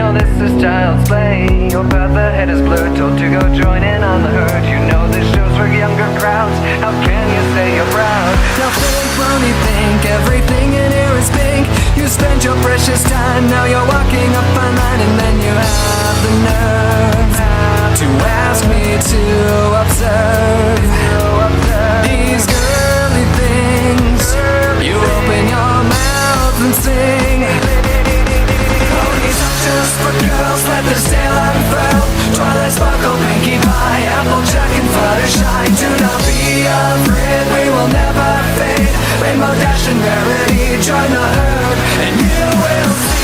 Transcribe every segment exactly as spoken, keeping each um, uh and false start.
know this is child's play. Your path ahead is blurred, told to go join in on the herd. You know this show's for younger crowds. How can you say you're proud? Now think, brony, think, everything in here is pink. You spent your precious time, now you're walking up my line, and then you have the nerve to ask me to observe these girly things. You open your mouth and sing. Ponies are just for girls, let the sail unfurl. Twilight sparkle, pinky pie, applejack and fluttershy. Do not be afraid, we will never fade. Rainbow dash and rarity, join the herd, and you will see.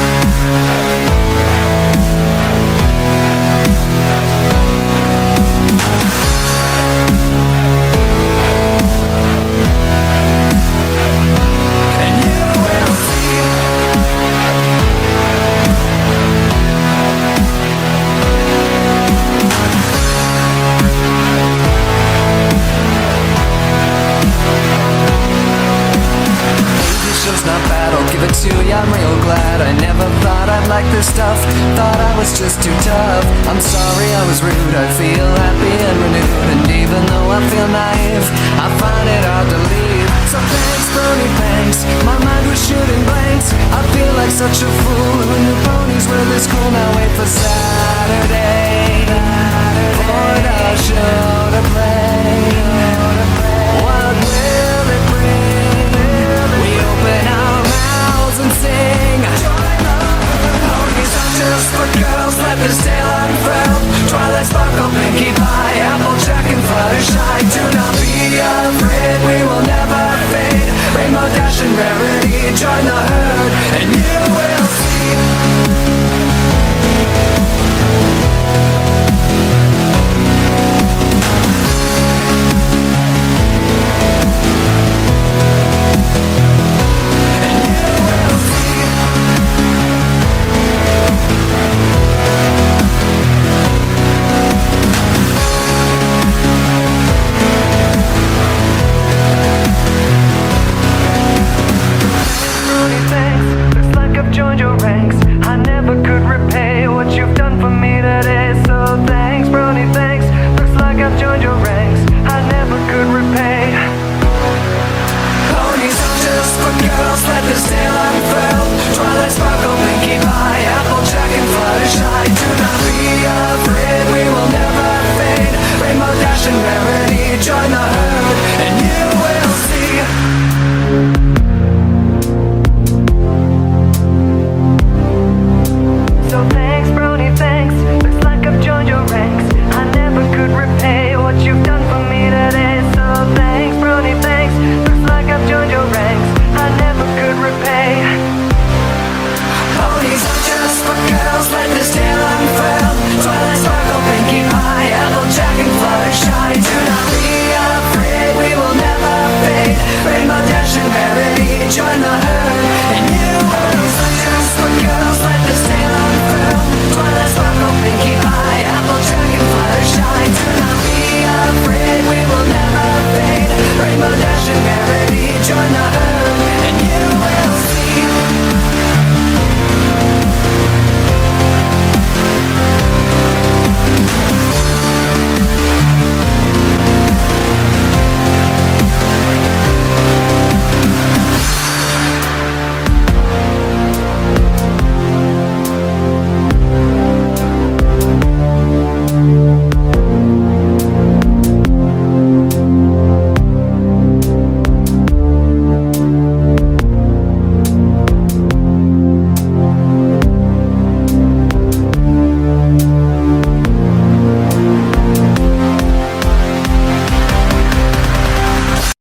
To you, I'm real glad. I never thought I'd like this stuff. Thought I was just too tough. I'm sorry I was rude. I feel happy and renewed, and even though I feel naive, I find it hard to leave. So thanks, Brony, thanks. My mind was shooting blanks. I feel like such a fool. Who knew ponies were this cool? Now wait for Saturday for the show to play. What will it bring? We open our and sing. Ponies are just for girls, let the sail unfurl. Twilight sparkle, pinky pie, applejack and fluttershy. Do not be afraid, we will never fade. Rainbow dash and rarity, join the herd, and you will see. So